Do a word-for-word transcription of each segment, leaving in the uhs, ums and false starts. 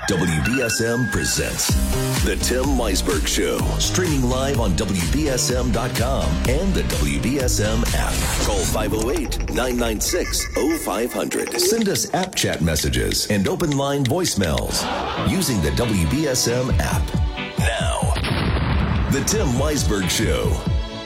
W B S M presents The Tim Weisberg Show. Streaming live on W B S M dot com and the W B S M app. Call five oh eight, nine nine six, oh five hundred. Send us app chat messages and open line voicemails using the W B S M app. Now, The Tim Weisberg Show.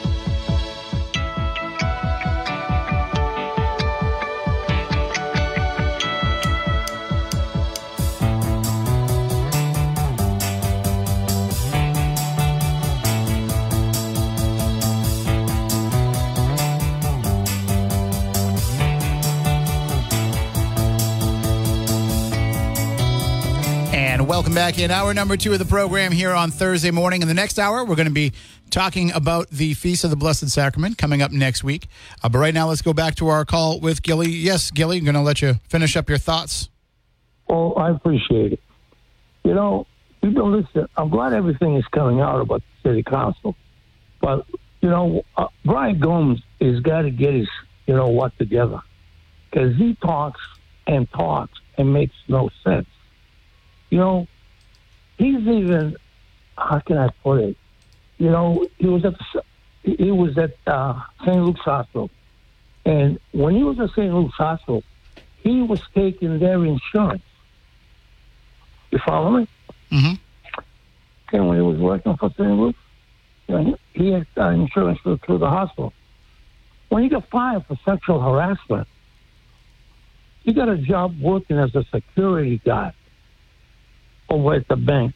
Welcome back in hour number two of the program here on Thursday morning. In the next hour, we're going to be talking about the Feast of the Blessed Sacrament coming up next week. Uh, but right now, let's go back to our call with Gilly. Yes, Gilly, I'm going to let you finish up your thoughts. Oh, I appreciate it. You know, people listen, I'm glad everything is coming out about the city council. But, you know, uh, Brian Gomes has got to get his, you know, what together. Because he talks and talks and makes no sense. You know, he's even, how can I put it? You know, he was at the, he was at uh, Saint Luke's Hospital. And when he was at Saint Luke's Hospital, he was taking their insurance. You follow me? Mm-hmm. And when he was working for Saint Luke's, you know, he had uh, insurance through, through the hospital. When he got fired for sexual harassment, he got a job working as a security guard over at the bank.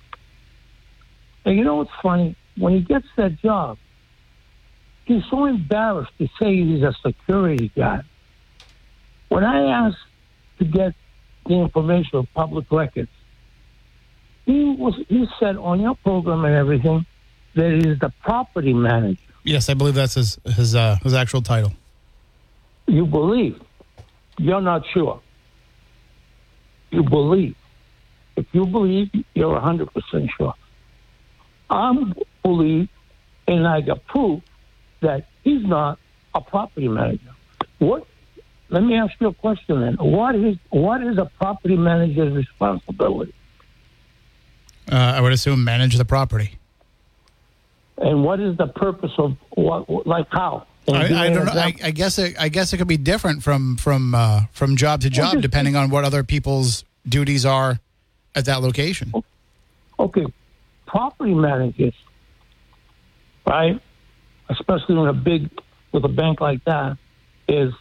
And you know what's funny? When he gets that job, he's so embarrassed to say he's a security guard. When I asked to get the information of public records, he was he said on your program and everything that he's the property manager. Yes, I believe that's his his uh, his actual title. You believe. You're not sure. You believe. If you believe, you're one hundred percent sure. I believe, and I got proof, that he's not a property manager. What? Let me ask you a question then. What is what is a property manager's responsibility? Uh, I would assume manage the property. And what is the purpose of what? Like how? I, I don't know. I, I guess it. I guess it could be different from from uh, from job to job, just, depending on what other people's duties are at that location. Okay, property managers, right? Especially in a big with a bank like that, is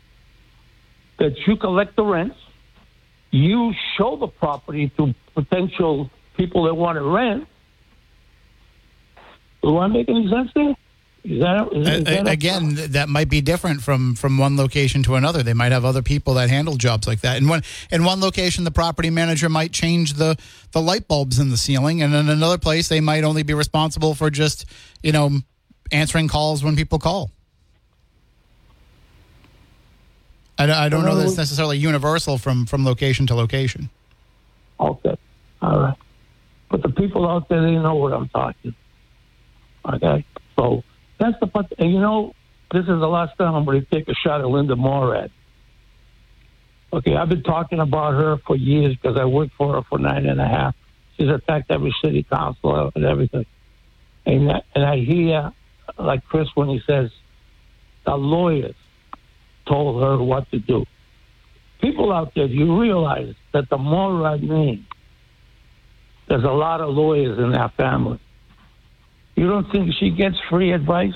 that you collect the rents, you show the property to potential people that want to rent. Do I make any sense there? Is that, is, is that Again, a- that might be different from, from one location to another. They might have other people that handle jobs like that. In one in one location, the property manager might change the, the light bulbs in the ceiling, and in another place, they might only be responsible for just, you know, answering calls when people call. I, I don't know that it's necessarily universal from, from location to location. Okay, all right. But the people out there, they know what I'm talking. Okay, so that's the part. And you know, this is the last time I'm going to take a shot at Linda Morad. Okay, I've been talking about her for years because I worked for her for nine and a half. She's attacked every city council and everything. And I, and I hear, like Chris, when he says, the lawyers told her what to do. People out there, you realize that the Morad name, there's a lot of lawyers in that family. You don't think she gets free advice?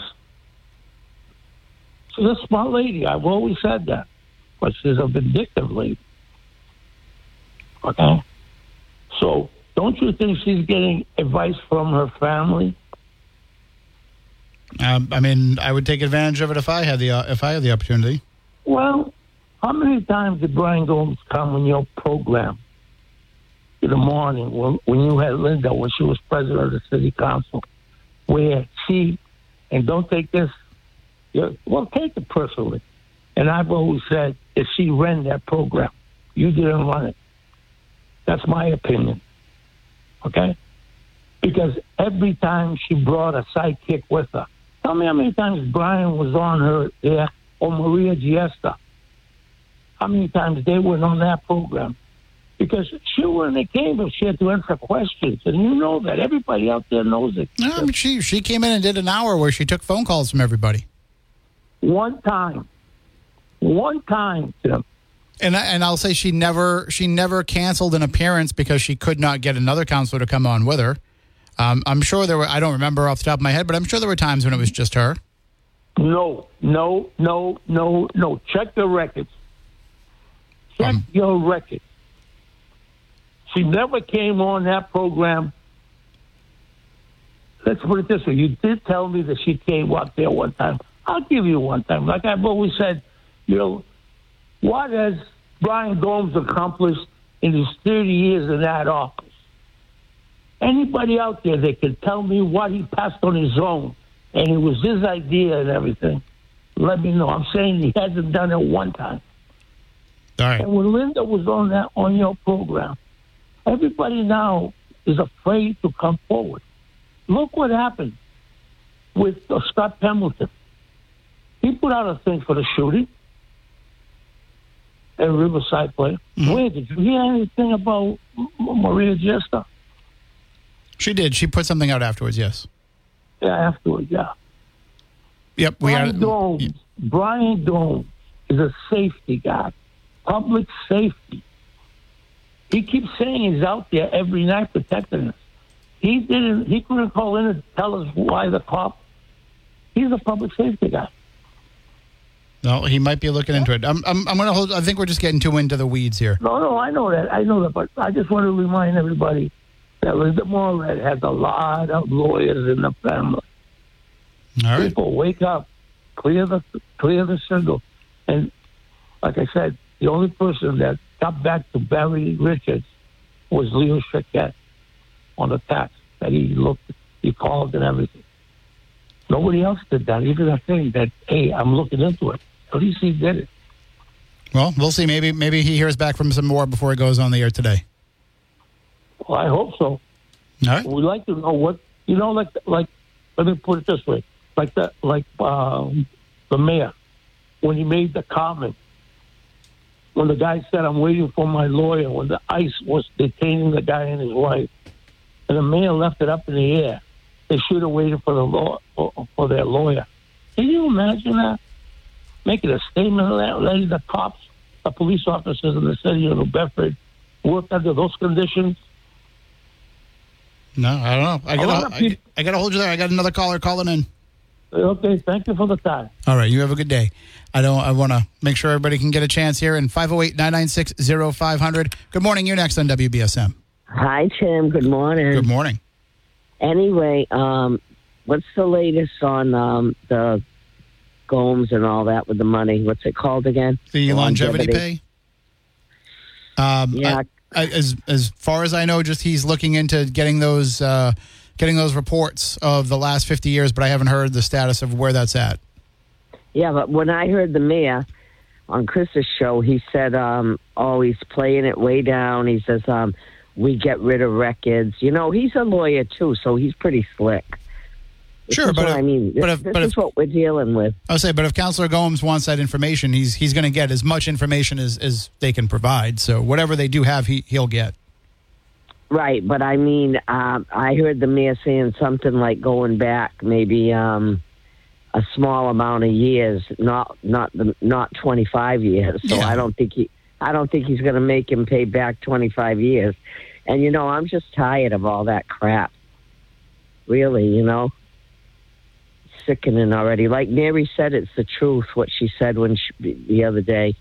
She's a smart lady. I've always said that. But she's a vindictive lady. Okay? So, don't you think she's getting advice from her family? Um, I mean, I would take advantage of it if I had the uh, if I had the opportunity. Well, how many times did Brian Gomes come on your program in the morning when, when you had Linda, when she was president of the city council, where she, and don't take this, well, take it personally. And I've always said that she ran that program. You didn't run it. That's my opinion. Okay? Because every time she brought a sidekick with her, tell me how many times Brian was on her there, or Maria Giesta. How many times they went on that program? Because she wouldn't have came if she had to answer questions. And you know that. Everybody out there knows it. No, I mean, she, she came in and did an hour where she took phone calls from everybody. One time. One time, Tim. And I, and I'll say she never she never canceled an appearance because she could not get another counselor to come on with her. Um, I'm sure there were, I don't remember off the top of my head, but I'm sure there were times when it was just her. No, no, no, no, no. Check the records. Check Um, your records. She never came on that program. Let's put it this way. You did tell me that she came up there one time. I'll give you one time. Like I've always said, you know, what has Brian Gomes accomplished in his thirty years in that office? Anybody out there that can tell me what he passed on his own, and it was his idea and everything, let me know. I'm saying he hasn't done it one time. All right. And when Linda was on that on your program, everybody now is afraid to come forward. Look what happened with uh, Scott Pendleton. He put out a thing for the shooting at Riverside Play. Mm-hmm. Where did you hear anything about M- Maria Jester? She did. She put something out afterwards, yes. Yeah, afterwards, yeah. Yep. We Brian had, Domes. yeah. Brian Domes is a safety guy, public safety. He keeps saying he's out there every night protecting us. He didn't. He couldn't call in and tell us why the cop. He's a public safety guy. No, he might be looking into it. I'm, I'm, I'm going to hold. I think we're just getting too into the weeds here. No, no, I know that. I know that, but I just want to remind everybody that Linda Moret has a lot of lawyers in the family. All right. People, wake up, clear the clear the circle, and like I said, the only person that got back to Barry Richards was Leo Chiquette on the tax that he looked, he called and everything. Nobody else did that. Even a thing that, hey, I'm looking into it. At least he did it. Well, we'll see. Maybe maybe he hears back from some more before it goes on the air today. Well, I hope so. All right. We'd like to know what, you know, like, like, let me put it this way. Like the, like um, the mayor, when he made the comment, when the guy said, I'm waiting for my lawyer, when the ICE was detaining the guy and his wife, and the mayor left it up in the air, they should have waited for the law, for, for their lawyer. Can you imagine that? Making a statement of that, letting the cops, the police officers in the city of New Bedford work under those conditions. No, I don't know. I A lot got of I, people- I got to hold you there. I got another caller calling in. Okay, thank you for the time. All right, you have a good day. I don't. I want to make sure everybody can get a chance here. And five oh eight, nine nine six, oh five hundred. Good morning. You're next on W B S M. Hi, Tim. Good morning. Good morning. Anyway, um, what's the latest on um, the Gomes and all that with the money? What's it called again? The longevity, pay. Um, Yeah. I, I, as as far as I know, just he's looking into getting those uh, getting those reports of the last fifty years, but I haven't heard the status of where that's at. Yeah, but when I heard the mayor on Chris's show, he said, um, oh, he's playing it way down. He says, um, we get rid of records. You know, he's a lawyer, too, so he's pretty slick. This Sure, is but what if- I mean, this, but if- this but is if- what we're dealing with. I would say, but if Councilor Gomes wants that information, he's he's going to get as much information as, as they can provide. So whatever they do have, he he'll get. Right, but I mean, um, I heard the mayor saying something like going back maybe um, a small amount of years, not not the, not twenty-five years. So Yeah. I don't think he, I don't think he's going to make him pay back twenty-five years. And you know, I'm just tired of all that crap. Really, you know, sickening already. Like Mary said, it's the truth. What she said when she, the other day.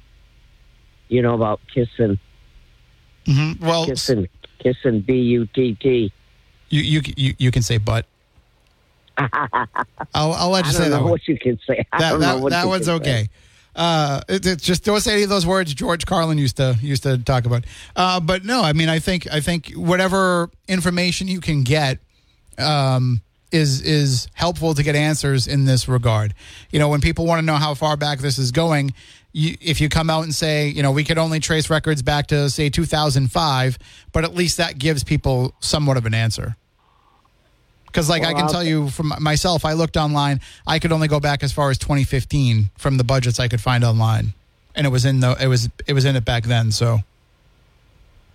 You know about kissing, Mm-hmm. Well, kissing, kissing. B U T T. you, you you you can say but. I'll I'll let you I say don't that know one. what you can say. I That don't that, know what that you one's can okay. say. Uh, it, it's just don't say any of those words George Carlin used to used to talk about. Uh, but no, I mean, I think I think whatever information you can get um, is is helpful to get answers in this regard. You know, when people want to know how far back this is going, you, if you come out and say, you know, we could only trace records back to say two thousand five, but at least that gives people somewhat of an answer. Because, like, Well, I can I'll tell you from myself, I looked online. I could only go back as far as twenty fifteen from the budgets I could find online, and it was in the it was it was in it back then. So,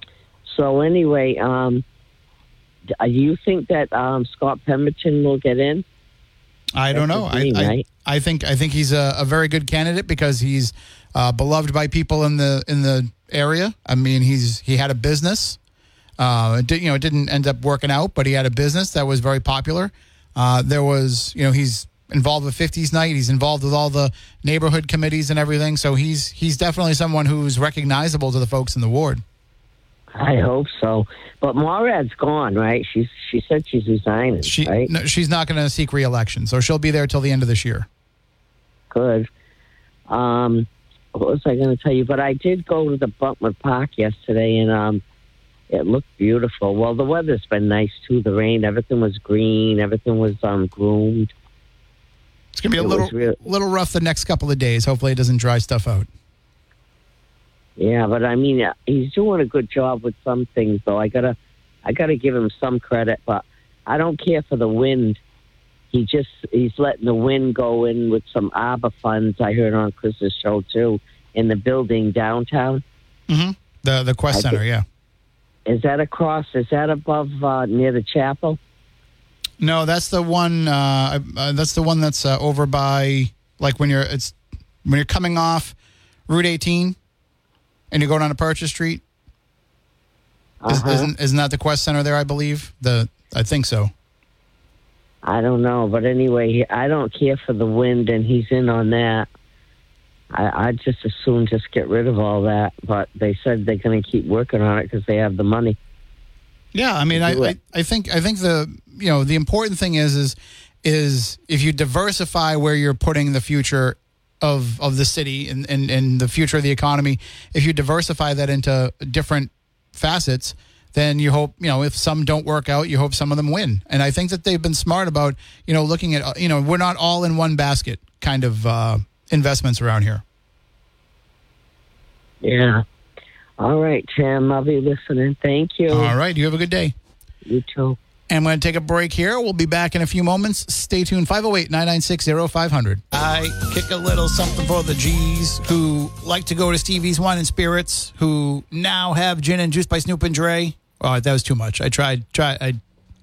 So anyway, um, do you think that um, Scott Pemberton will get in? I don't know. Name, I, right? I I think I think he's a, a very good candidate because he's uh, beloved by people in the in the area. I mean, he's he had a business. Uh, it did, you know, it didn't end up working out, but he had a business that was very popular. Uh, there was, you know, he's involved with fifties Night. He's involved with all the neighborhood committees and everything. So he's he's definitely someone who's recognizable to the folks in the ward. I hope so. But Morad's gone, right? She's she said she's resigning, She, right? no, she's not going to seek re-election, so she'll be there till the end of this year. Good. Um, what was I going to tell you? But I did go to the Butler Park yesterday, and um, it looked beautiful. Well, the weather's been nice, too. The rain, everything was green. Everything was um, groomed. It's going to be a It little was real- little rough the next couple of days. Hopefully it doesn't dry stuff out. Yeah, but I mean, uh, he's doing a good job with some things, though. I gotta, I gotta give him some credit, but I don't care for the wind. He just he's letting the wind go in with some arbor funds. I heard on Chris's show too in the building downtown. Mm-hmm. The the Quest I Center, think- yeah. Is that across? Is that above uh, near the chapel? No, that's the one. Uh, uh, that's the one that's uh, over by like when you're it's when you're coming off Route eighteen, and you go down to Purchase Street. Is, Uh-huh. isn't isn't that the Quest Center there? I believe the I think so. I don't know, but anyway, he- I don't care for the wind, and he's in on that. I, I'd just as soon just get rid of all that, but they said they're going to keep working on it because they have the money. Yeah, I mean, I, Do I, it. I think I think the you know the important thing is is is if you diversify where you're putting the future of of the city and, and, and the future of the economy, if you diversify that into different facets, then you hope, you know, if some don't work out, you hope some of them win. And I think that they've been smart about, you know, looking at, you know, we're not all in one basket kind of uh, investments around here. Yeah. All right, Tim. I'll be listening. Thank you. All right. You have a good day. You too. And I'm going to take a break here. We'll be back in a few moments. Stay tuned. five oh eight, nine nine six, oh five hundred. I kick a little something for the G's who like to go to Stevie's Wine and Spirits, who now have gin and juice by Snoop and Dre. Oh, that was too much. I tried. Try. I,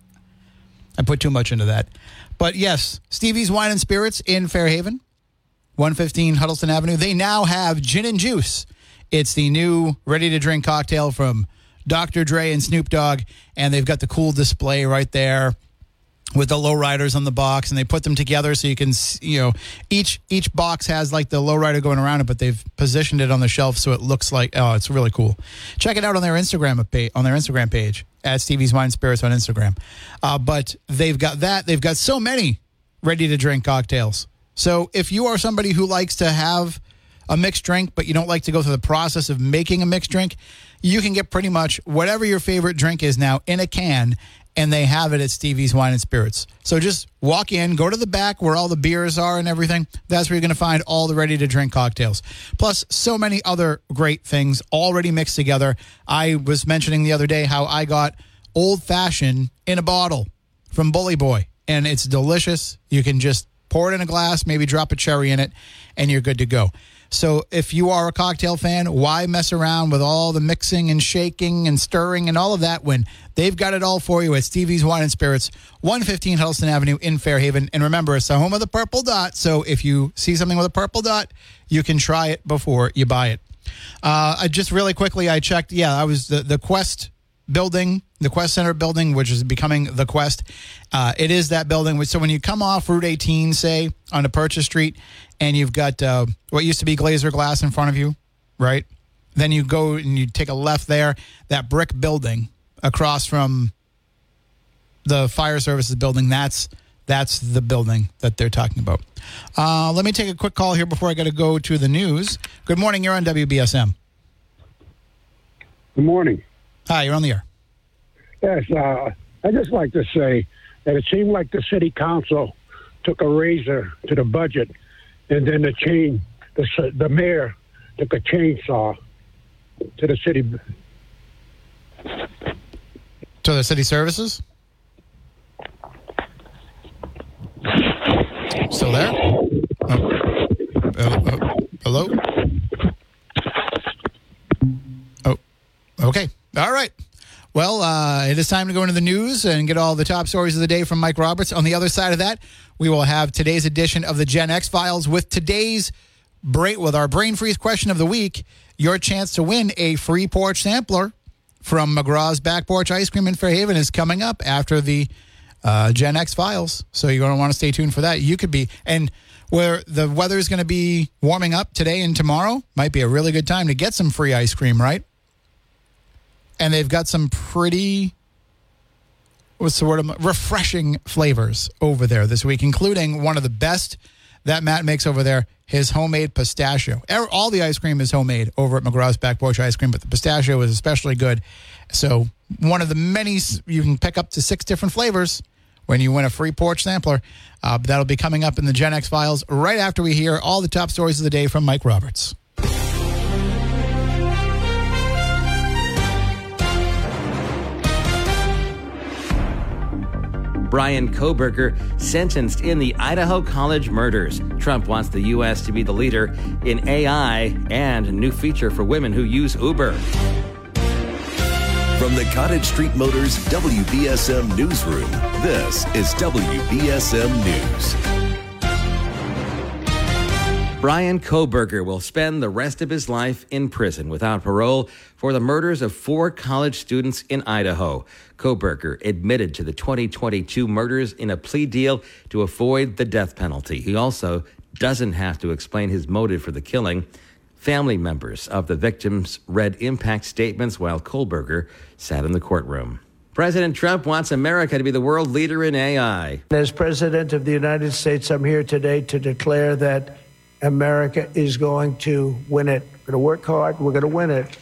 I put too much into that. But yes, Stevie's Wine and Spirits in Fairhaven, one fifteen Huddleston Avenue. They now have gin and juice. It's the new ready-to-drink cocktail from Doctor Dre and Snoop Dogg, and they've got the cool display right there with the lowriders on the box, and they put them together so you can, s- you know, each each box has like the lowrider going around it, but they've positioned it on the shelf so it looks like, oh, it's really cool. Check it out on their Instagram page, on their Instagram page at Stevie's Wine and Spirits on Instagram. Uh, but they've got that. They've got so many ready-to-drink cocktails. So if you are somebody who likes to have a mixed drink, but you don't like to go through the process of making a mixed drink, you can get pretty much whatever your favorite drink is now in a can, and they have it at Stevie's Wine and Spirits. So just walk in, go to the back where all the beers are and everything. That's where you're going to find all the ready-to-drink cocktails. Plus, so many other great things already mixed together. I was mentioning the other day how I got Old Fashioned in a bottle from Bully Boy, and it's delicious. You can just pour it in a glass, maybe drop a cherry in it, and you're good to go. So if you are a cocktail fan, why mess around with all the mixing and shaking and stirring and all of that when they've got it all for you at Stevie's Wine and Spirits, one fifteen Huddleston Avenue in Fairhaven. And remember, it's the home of the purple dot. So if you see something with a purple dot, you can try it before you buy it. Uh, I just really quickly, I checked. Yeah, I was the, the Quest building, the Quest Center building, which is becoming the Quest. Uh, it is that building. So when you come off Route eighteen, say, onto Purchase Street, and you've got uh, what used to be Glazer Glass in front of you, right? Then you go and you take a left there, that brick building across from the fire services building, that's that's the building that they're talking about. Uh, let me take a quick call here before I got to go to the news. Good morning. You're on W B S M. Good morning. Hi, you're on the air. Yes, uh, I'd just like to say that it seemed like the city council took a razor to the budget, and then the chain, the, s- the mayor took a chainsaw to the city. To the city services? Still there? Oh. Oh, oh. Hello? Oh, okay. All right. Well, uh, it is time to go into the news and get all the top stories of the day from Mike Roberts. On the other side of that, we will have today's edition of the Gen X Files with today's break with our Brain Freeze question of the week. Your chance to win a free porch sampler from McGraw's Back Porch Ice Cream in Fairhaven is coming up after the uh, Gen X Files. So you're going to want to stay tuned for that. You could be, and where the weather is going to be warming up today and tomorrow, might be a really good time to get some free ice cream, right? And they've got some pretty, what's the word, refreshing flavors over there this week, including one of the best that Matt makes over there, his homemade pistachio. All the ice cream is homemade over at McGraw's Back Porch Ice Cream, but the pistachio is especially good. So one of the many, you can pick up to six different flavors when you win a free porch sampler. Uh, that'll be coming up in the Gen X Files right after we hear all the top stories of the day from Mike Roberts. Bryan Kohberger sentenced in the Idaho College murders. Trump wants the U S to be the leader in A I and a new feature for women who use Uber. From the Cottage Street Motors W B S M Newsroom, this is W B S M News. Bryan Kohberger will spend the rest of his life in prison without parole for the murders of four college students in Idaho. Kohberger admitted to the twenty twenty-two murders in a plea deal to avoid the death penalty. He also doesn't have to explain his motive for the killing. Family members of the victims read impact statements while Kohberger sat in the courtroom. President Trump wants America to be the world leader in A I. As President of the United States, I'm here today to declare that America is going to win it. We're going to work hard. We're going to win it.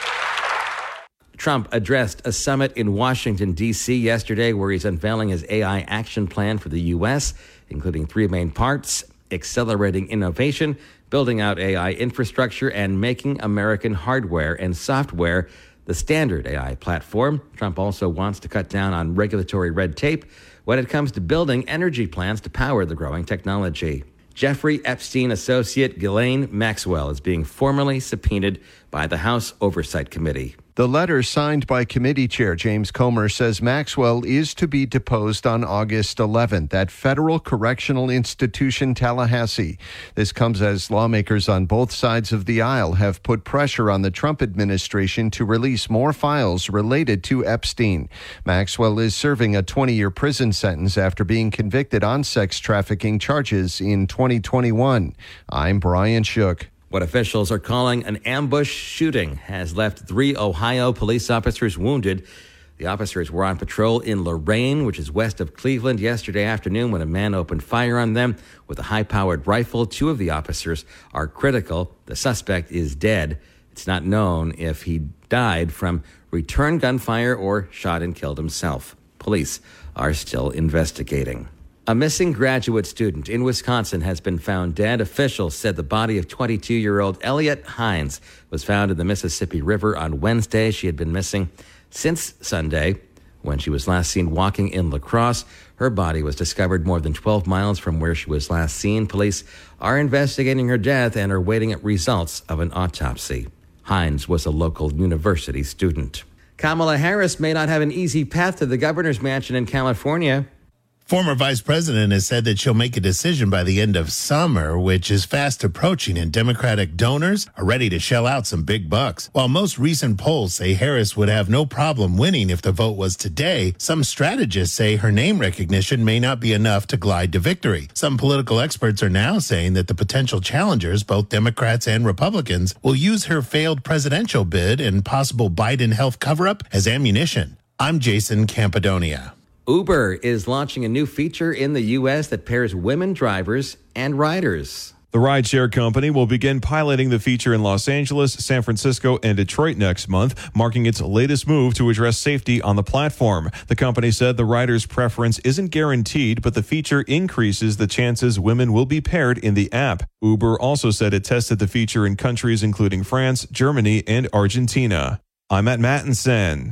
Trump addressed a summit in Washington, D C yesterday where he's unveiling his A I action plan for the U S, including three main parts: accelerating innovation, building out A I infrastructure, and making American hardware and software the standard A I platform. Trump also wants to cut down on regulatory red tape when it comes to building energy plants to power the growing technology. Jeffrey Epstein associate Ghislaine Maxwell is being formally subpoenaed by the House Oversight Committee. The letter signed by committee chair James Comer says Maxwell is to be deposed on August eleventh at Federal Correctional Institution, Tallahassee. This comes as lawmakers on both sides of the aisle have put pressure on the Trump administration to release more files related to Epstein. Maxwell is serving a twenty-year prison sentence after being convicted on sex trafficking charges in twenty twenty-one. I'm Brian Shook. What officials are calling an ambush shooting has left three Ohio police officers wounded. The officers were on patrol in Lorain, which is west of Cleveland, yesterday afternoon when a man opened fire on them with a high-powered rifle. Two of the officers are critical. The suspect is dead. It's not known if he died from return gunfire or shot and killed himself. Police are still investigating. A missing graduate student in Wisconsin has been found dead. Officials said the body of twenty-two-year-old Elliot Hines was found in the Mississippi River on Wednesday. She had been missing since Sunday when she was last seen walking in La Crosse. Her body was discovered more than twelve miles from where she was last seen. Police are investigating her death and are waiting at results of an autopsy. Hines was a local university student. Kamala Harris may not have an easy path to the governor's mansion in California. Former vice president has said that she'll make a decision by the end of summer, which is fast approaching, and Democratic donors are ready to shell out some big bucks. While most recent polls say Harris would have no problem winning if the vote was today, some strategists say her name recognition may not be enough to glide to victory. Some political experts are now saying that the potential challengers, both Democrats and Republicans, will use her failed presidential bid and possible Biden health cover-up as ammunition. I'm Jason Campidonia. Uber is launching a new feature in the U S that pairs women drivers and riders. The rideshare company will begin piloting the feature in Los Angeles, San Francisco, and Detroit next month, marking its latest move to address safety on the platform. The company said the rider's preference isn't guaranteed, but the feature increases the chances women will be paired in the app. Uber also said it tested the feature in countries including France, Germany, and Argentina. I'm Matt Mattinson.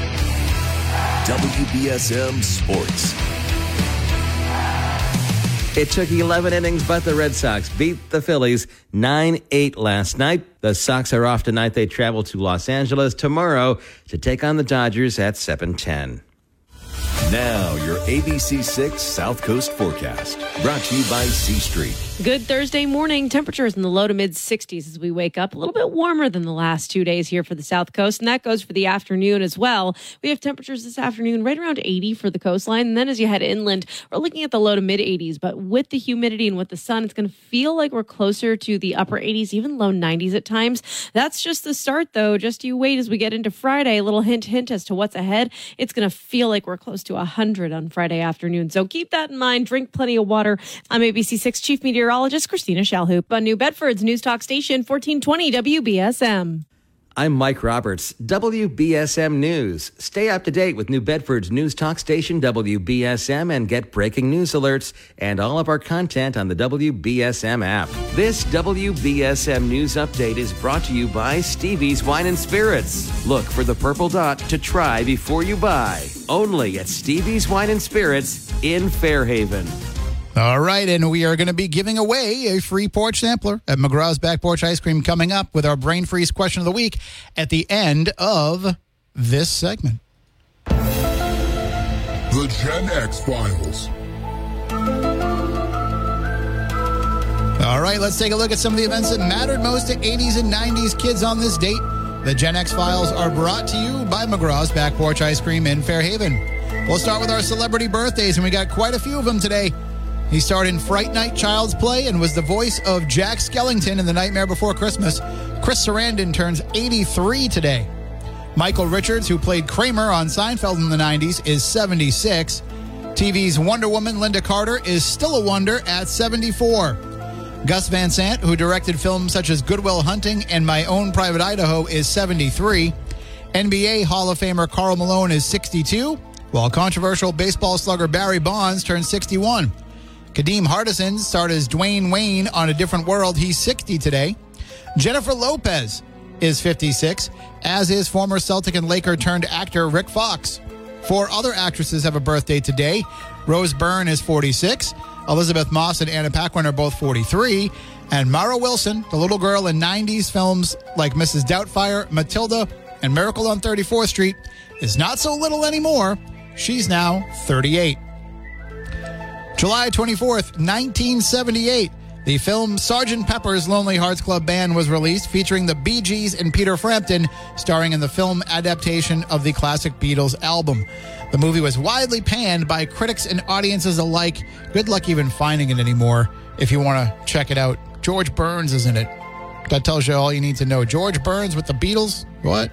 W B S M Sports. It took eleven innings, but the Red Sox beat the Phillies nine eight last night. The Sox are off tonight. They travel to Los Angeles tomorrow to take on the Dodgers at seven ten. Now, your A B C six South Coast forecast, brought to you by C Street. Good Thursday morning. Temperatures in the low to mid sixties as we wake up. A little bit warmer than the last two days here for the South Coast, and that goes for the afternoon as well. We have temperatures this afternoon right around eighty for the coastline, and then as you head inland, we're looking at the low to mid eighties, but with the humidity and with the sun, it's going to feel like we're closer to the upper eighties, even low nineties at times. That's just the start, though. Just you wait as we get into Friday. A little hint, hint as to what's ahead. It's going to feel like we're close to one hundred on Friday afternoon, so keep that in mind. Drink plenty of water. I'm A B C six Chief Meteorologist Christina Shalhoop on New Bedford's News Talk Station, fourteen twenty W B S M. I'm Mike Roberts, W B S M News. Stay up to date with New Bedford's News Talk Station, W B S M, and get breaking news alerts and all of our content on the W B S M app. This W B S M News Update is brought to you by Stevie's Wine and Spirits. Look for the purple dot to try before you buy. Only at Stevie's Wine and Spirits in Fairhaven. All right, and we are going to be giving away a free porch sampler at McGraw's Back Porch Ice Cream coming up with our Brain Freeze question of the week at the end of this segment. The Gen X Files. All right, let's take a look at some of the events that mattered most to eighties and nineties kids on this date. The Gen X Files are brought to you by McGraw's Back Porch Ice Cream in Fairhaven. We'll start with our celebrity birthdays, and we got quite a few of them today. He starred in Fright Night Child's Play and was the voice of Jack Skellington in The Nightmare Before Christmas. Chris Sarandon turns eighty-three today. Michael Richards, who played Kramer on Seinfeld in the nineties, is seventy-six. T V's Wonder Woman Linda Carter is still a wonder at seventy-four. Gus Van Sant, who directed films such as Good Will Hunting and My Own Private Idaho, is seventy-three. N B A Hall of Famer Karl Malone is sixty-two, while controversial baseball slugger Barry Bonds turns sixty-one. Kadeem Hardison starred as Dwayne Wayne on A Different World. He's sixty today. Jennifer Lopez is fifty-six, as is former Celtic and Laker turned actor Rick Fox. Four other actresses have a birthday today. Rose Byrne is forty-six. Elizabeth Moss and Anna Paquin are both forty-three. And Mara Wilson, the little girl in nineties films like Missus Doubtfire, Matilda, and Miracle on thirty-fourth Street, is not so little anymore. She's now thirty-eight. July twenty-fourth, nineteen seventy-eight, the film Sergeant Pepper's Lonely Hearts Club Band was released, featuring the Bee Gees and Peter Frampton, starring in the film adaptation of the classic Beatles album. The movie was widely panned by critics and audiences alike. Good luck even finding it anymore if you want to check it out. George Burns is in it. That tells you all you need to know. George Burns with the Beatles? What?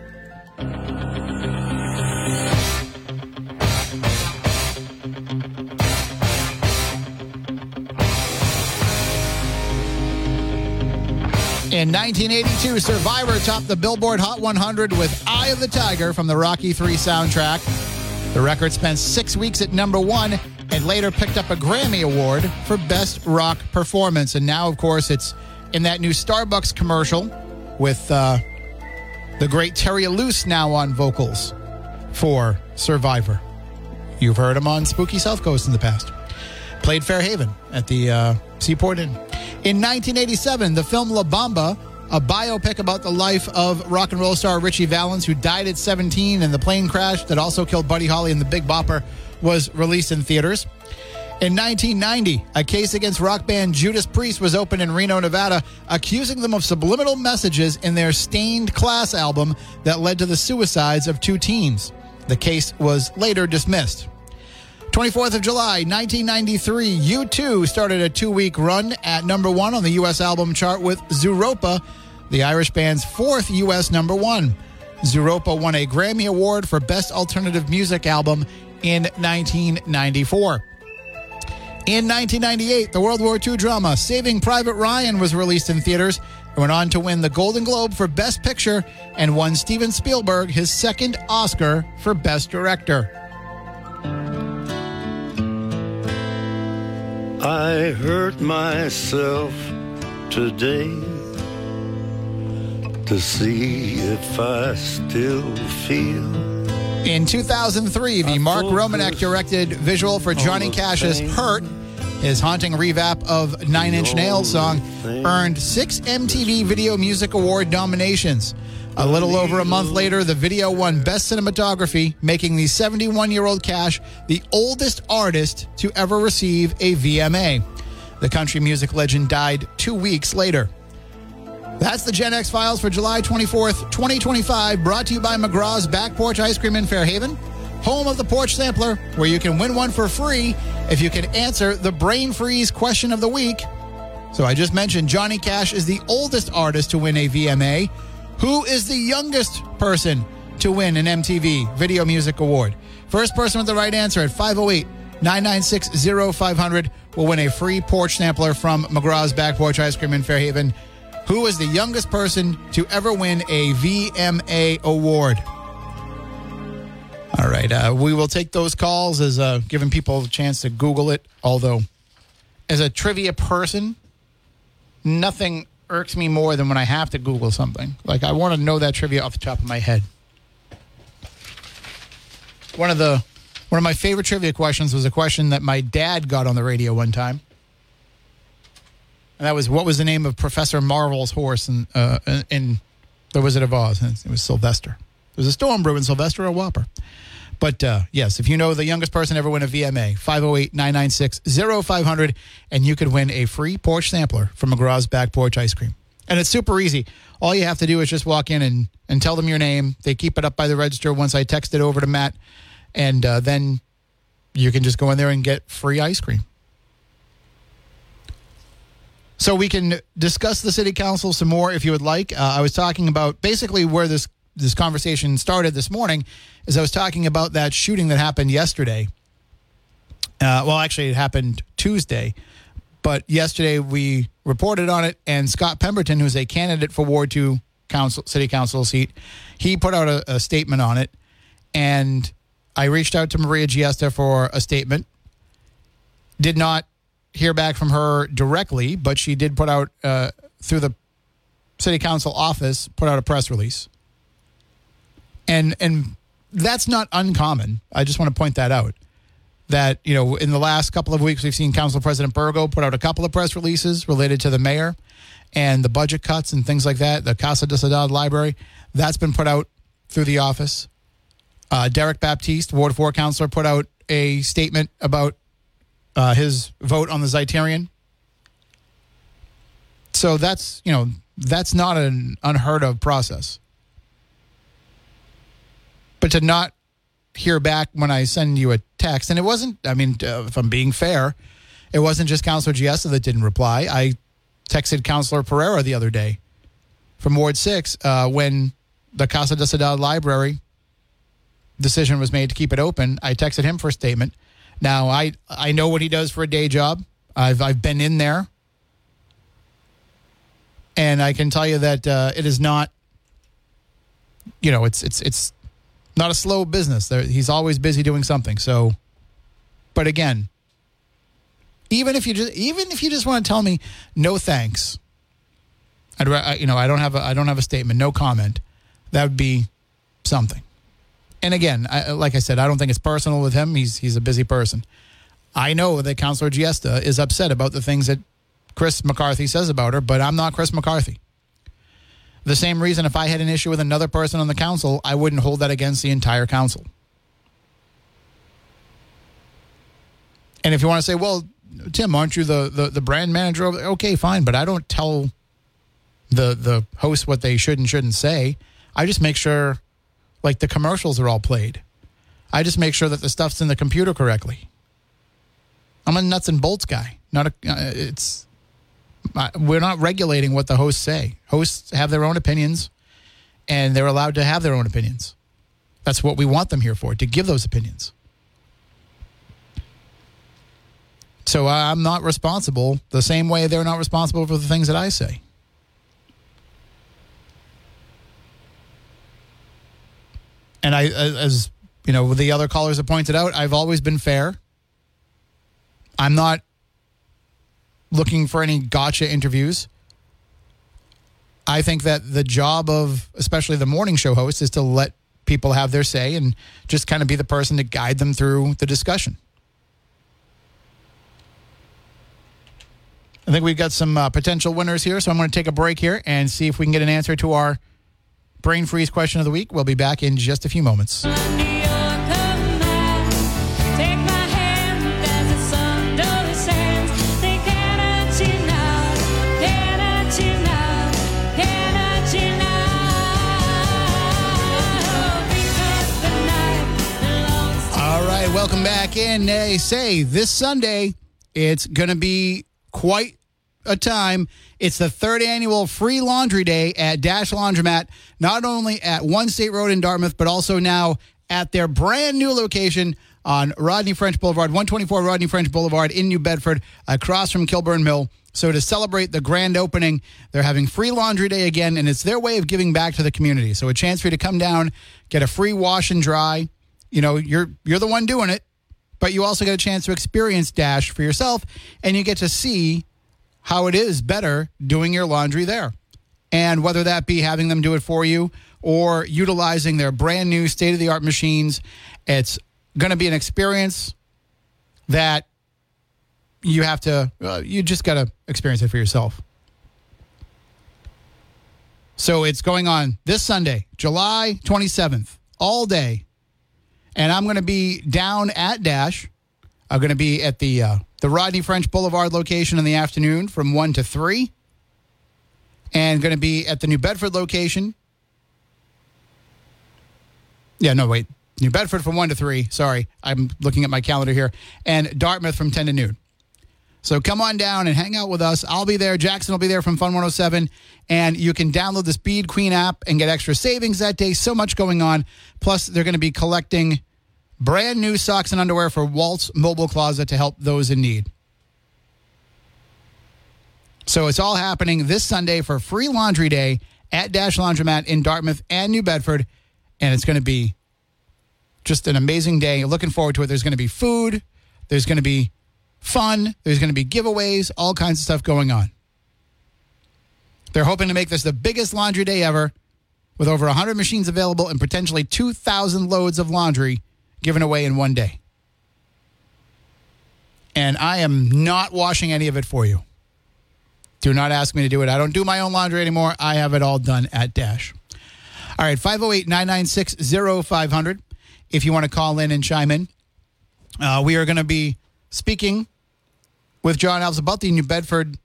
In nineteen eighty-two, Survivor topped the Billboard Hot one hundred with Eye of the Tiger from the Rocky three soundtrack. The record spent six weeks at number one and later picked up a Grammy Award for Best Rock Performance. And now, of course, it's in that new Starbucks commercial with uh, the great Terry Luce now on vocals for Survivor. You've heard him on Spooky South Coast in the past. Played Fairhaven at the uh, Seaport Inn. In nineteen eighty-seven, the film La Bamba, a biopic about the life of rock and roll star Richie Valens, who died at seventeen in the plane crash that also killed Buddy Holly and the Big Bopper, was released in theaters. In nineteen ninety, a case against rock band Judas Priest was opened in Reno, Nevada, accusing them of subliminal messages in their Stained Class album that led to the suicides of two teens. The case was later dismissed. twenty-fourth of July, nineteen ninety-three, U two started a two-week run at number one on the U S album chart with Zooropa, the Irish band's fourth U S number one. Zooropa won a Grammy Award for Best Alternative Music Album in nineteen ninety-four. In nineteen ninety-eight, the World War Two drama Saving Private Ryan was released in theaters and went on to win the Golden Globe for Best Picture and won Steven Spielberg his second Oscar for Best Director. I hurt myself today to see if I still feel. In two thousand three, the Mark Romanek directed visual for Johnny Cash's Hurt His haunting revamp of Nine Inch Nails song earned six M T V Video Music Award nominations. A little over a month later, the video won Best Cinematography, making the seventy-one-year-old Cash the oldest artist to ever receive a V M A. The country music legend died two weeks later. That's the Gen X Files for July twenty-fourth, twenty twenty-five, brought to you by McGraw's Back Porch Ice Cream in Fairhaven, home of the Porch Sampler, where you can win one for free if you can answer the Brain Freeze question of the week. So I just mentioned Johnny Cash is the oldest artist to win a V M A. Who is the youngest person to win an M T V Video Music Award? First person with the right answer at five oh eight, nine nine six, oh five hundred will win a free porch sampler from McGraw's Back Porch Ice Cream in Fairhaven. Who is the youngest person to ever win a V M A award? All right, uh, we will take those calls as uh, giving people a chance to Google it. Although, as a trivia person, nothing irks me more than when I have to Google something. Like, I want to know that trivia off the top of my head. One of the one of my favorite trivia questions was a question that my dad got on the radio one time. And that was, what was the name of Professor Marvel's horse in, uh, in The Wizard of Oz? And it was Sylvester. There's a storm brewing, Sylvester or Whopper. But, uh, yes, if you know the youngest person ever win a V M A, five oh eight, nine nine six, oh five hundred, and you could win a free porch sampler from McGraw's Back Porch Ice Cream. And it's super easy. All you have to do is just walk in and, and tell them your name. They keep it up by the register once I text it over to Matt. And uh, then you can just go in there and get free ice cream. So we can discuss the city council some more if you would like. Uh, I was talking about basically where this this conversation started this morning is I was talking about that shooting that happened yesterday. Uh, well, actually, it happened Tuesday. But yesterday we reported on it, and Scott Pemberton, who's a candidate for Ward two council, city council seat, he put out a, a statement on it. And I reached out to Maria Giesta for a statement. Did not hear back from her directly, but she did put out, uh, through the city council office, put out a press release. And and that's not uncommon. I just want to point that out. That, you know, in the last couple of weeks, we've seen Council President Burgo put out a couple of press releases related to the mayor and the budget cuts and things like that. The Casa de Ciudad Library, that's been put out through the office. Uh, Derek Baptiste, Ward four councilor, put out a statement about uh, his vote on the Zeitarian. So that's, you know, that's not an unheard of process. But to not hear back when I send you a text, and it wasn't, I mean, uh, if I'm being fair, it wasn't just Councilor Giesta that didn't reply. I texted Councilor Pereira the other day from Ward six uh, when the Casa de Ciudad Library decision was made to keep it open. I texted him for a statement. Now, I I know what he does for a day job. I've I've been in there. And I can tell you that uh, it is not, you know, it's it's it's not a slow business. There, he's always busy doing something. So, but again, even if you just even if you just want to tell me no thanks, I'd I, you know I don't have a I don't have a statement, no comment. That would be something. And again, I, like I said, I don't think it's personal with him. He's he's a busy person. I know that Councilor Giesta is upset about the things that Chris McCarthy says about her, but I'm not Chris McCarthy. The same reason if I had an issue with another person on the council, I wouldn't hold that against the entire council. And if you want to say, well, Tim, aren't you the, the, the brand manager? Okay, fine, but I don't tell the the host what they should and shouldn't say. I just make sure, like, the commercials are all played. I just make sure that the stuff's in the computer correctly. I'm a nuts and bolts guy. Not a. Uh, it's. We're not regulating what the hosts say. Hosts have their own opinions, and they're allowed to have their own opinions. That's what we want them here for, to give those opinions. So I'm not responsible the same way they're not responsible for the things that I say. And I, as you know, the other callers have pointed out, I've always been fair. I'm not looking for any gotcha interviews. I think that the job of, especially the morning show host, is to let people have their say and just kind of be the person to guide them through the discussion. I think we've got some uh, potential winners here, so I'm going to take a break here and see if we can get an answer to our brain freeze question of the week. We'll be back in just a few moments. Welcome back in. They say this Sunday, it's going to be quite a time. It's the third annual Free Laundry Day at Dash Laundromat, not only at One State Road in Dartmouth, but also now at their brand new location on Rodney French Boulevard, one twenty-four Rodney French Boulevard in New Bedford, across from Kilburn Mill. So to celebrate the grand opening, they're having Free Laundry Day again, and it's their way of giving back to the community. So a chance for you to come down, get a free wash and dry. You know, you're you're the one doing it, but you also get a chance to experience Dash for yourself, and you get to see how it is better doing your laundry there. And whether that be having them do it for you or utilizing their brand new state-of-the-art machines, it's going to be an experience that you have to, uh, you just got to experience it for yourself. So it's going on this Sunday, July twenty-seventh, all day. And I'm going to be down at Dash. I'm going to be at the uh, the Rodney French Boulevard location in the afternoon from one to three. And going to be at the New Bedford location. Yeah, no, wait. New Bedford from one to three. Sorry, I'm looking at my calendar here. And Dartmouth from ten to noon. So come on down and hang out with us. I'll be there. Jackson will be there from Fun one oh seven. And you can download the Speed Queen app and get extra savings that day. So much going on. Plus, they're going to be collecting brand new socks and underwear for Walt's Mobile Closet to help those in need. So it's all happening this Sunday for Free Laundry Day at Dash Laundromat in Dartmouth and New Bedford. And it's going to be just an amazing day. Looking forward to it. There's going to be food. There's going to be fun. There's going to be giveaways, all kinds of stuff going on. They're hoping to make this the biggest laundry day ever, with over one hundred machines available and potentially two thousand loads of laundry given away in one day. And I am not washing any of it for you. Do not ask me to do it. I don't do my own laundry anymore. I have it all done at Dash. All right, five oh eight, nine nine six, oh five hundred if you want to call in and chime in. Uh, we are going to be speaking with John Alves about the New Bedford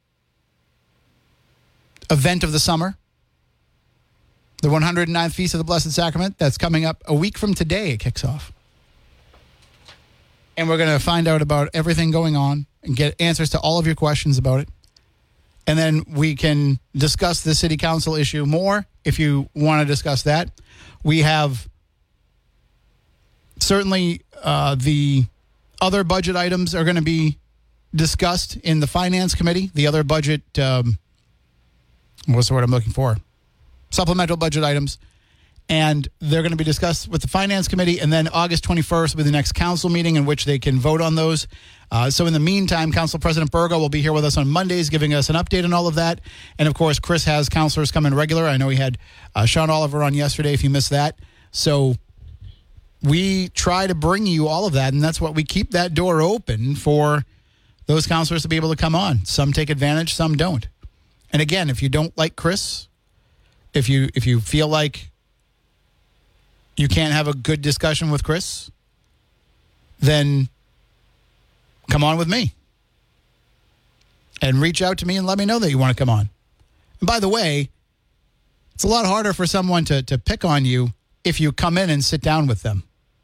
event of the summer, the one hundred ninth Feast of the Blessed Sacrament. That's coming up a week from today. It kicks off. And we're going to find out about everything going on and get answers to all of your questions about it. And then we can discuss the city council issue more if you want to discuss that. We have certainly uh, the other budget items are going to be discussed in the Finance Committee. The other budget, um, what's the word I'm looking for? Supplemental budget items. And they're going to be discussed with the Finance Committee. And then August twenty-first will be the next council meeting in which they can vote on those. Uh, so in the meantime, Council President Burgo will be here with us on Mondays, giving us an update on all of that. And of course, Chris has councilors come in regular. I know he had uh, Sean Oliver on yesterday, if you missed that. So we try to bring you all of that. And that's what we keep that door open for those counselors to be able to come on. Some take advantage, some don't. And again, if you don't like Chris, if you if you feel like you can't have a good discussion with Chris, then come on with me. And reach out to me and let me know that you want to come on. And by the way, it's a lot harder for someone to, to pick on you if you come in and sit down with them.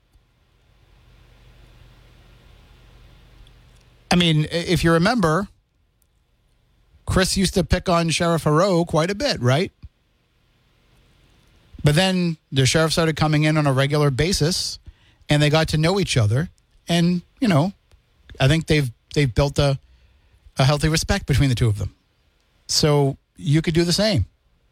I mean, if you remember, Chris used to pick on Sheriff Haro quite a bit, right? But then the sheriff started coming in on a regular basis, and they got to know each other. And, you know, I think they've they've built a, a healthy respect between the two of them. So you could do the same.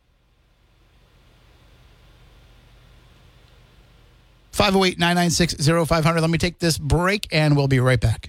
five oh eight, nine nine six, oh five hundred. Let me take this break, and we'll be right back.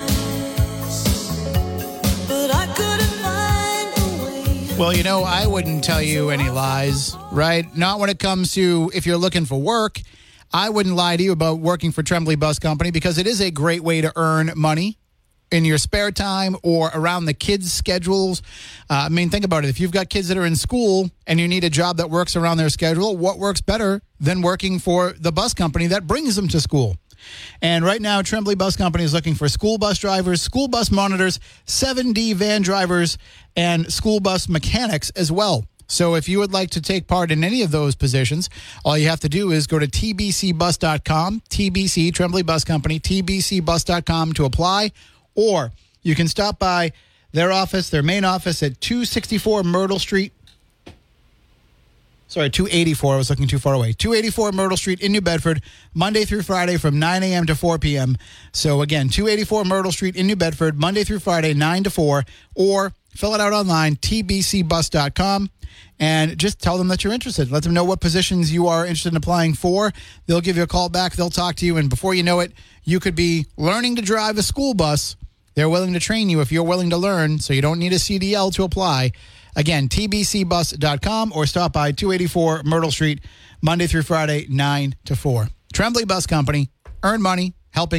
Well, you know, I wouldn't tell you any lies, right? Not when it comes to if you're looking for work. I wouldn't lie to you about working for Tremblay Bus Company because it is a great way to earn money. in your spare time or around the kids' schedules. Uh, I mean, think about it. If you've got kids that are in school and you need a job that works around their schedule, what works better than working for the bus company that brings them to school? And right now, Tremblay Bus Company is looking for school bus drivers, school bus monitors, seven D van drivers, and school bus mechanics as well. So if you would like to take part in any of those positions, all you have to do is go to T B C bus dot com, T B C, Tremblay Bus Company, T B C bus dot com to apply, or you can stop by their office, their main office at two sixty-four Myrtle Street. Sorry, two eighty-four. I was looking too far away. two eighty-four Myrtle Street in New Bedford, Monday through Friday from nine a.m. to four p.m. So again, two eighty-four Myrtle Street in New Bedford, Monday through Friday, nine to four, or fill it out online, T B C bus dot com, and just tell them that you're interested. Let them know what positions you are interested in applying for. They'll give you a call back. They'll talk to you, and before you know it, you could be learning to drive a school bus. They're willing to train you if you're willing to learn, so you don't need a C D L to apply. Again, T B C bus dot com or stop by two eighty-four Myrtle Street, Monday through Friday, nine to four. Tremblay Bus Company. Earn money,